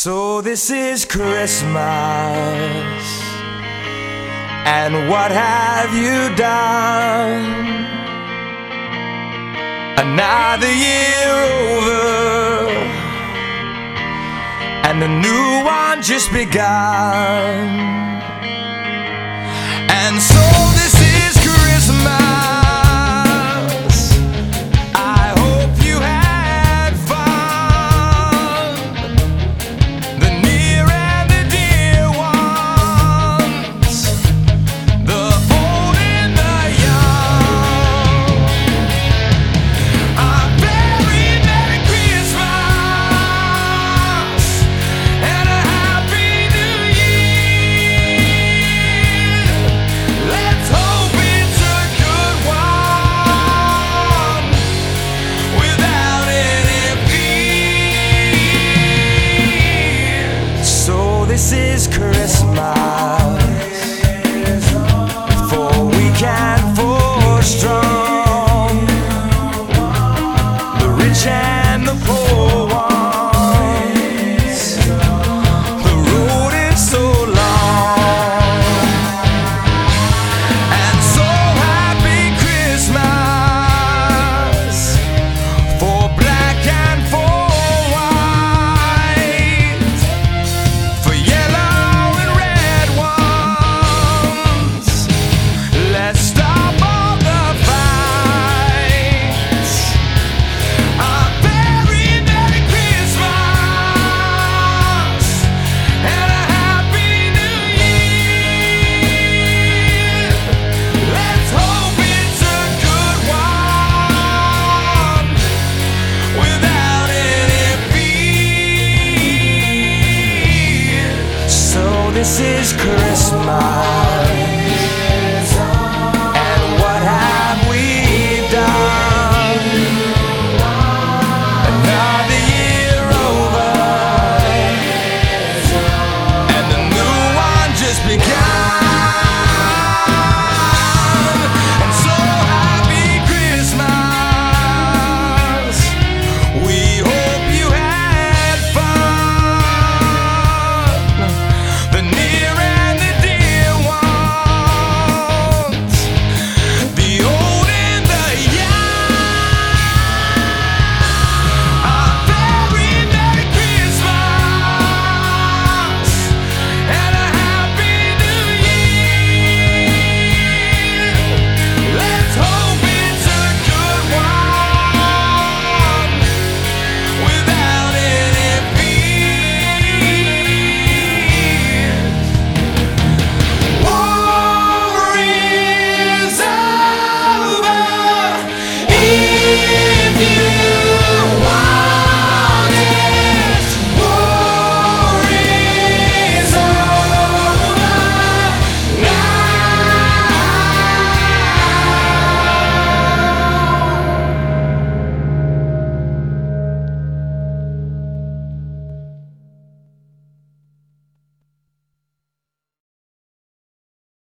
So this is Christmas, and what have you done? Another year over, and a new one just begun. And so this is Christmas. This is Christmas, for weak and for strong, the rich and the poor ones. The road is so long, and so happy Christmas for black and for this is Christmas.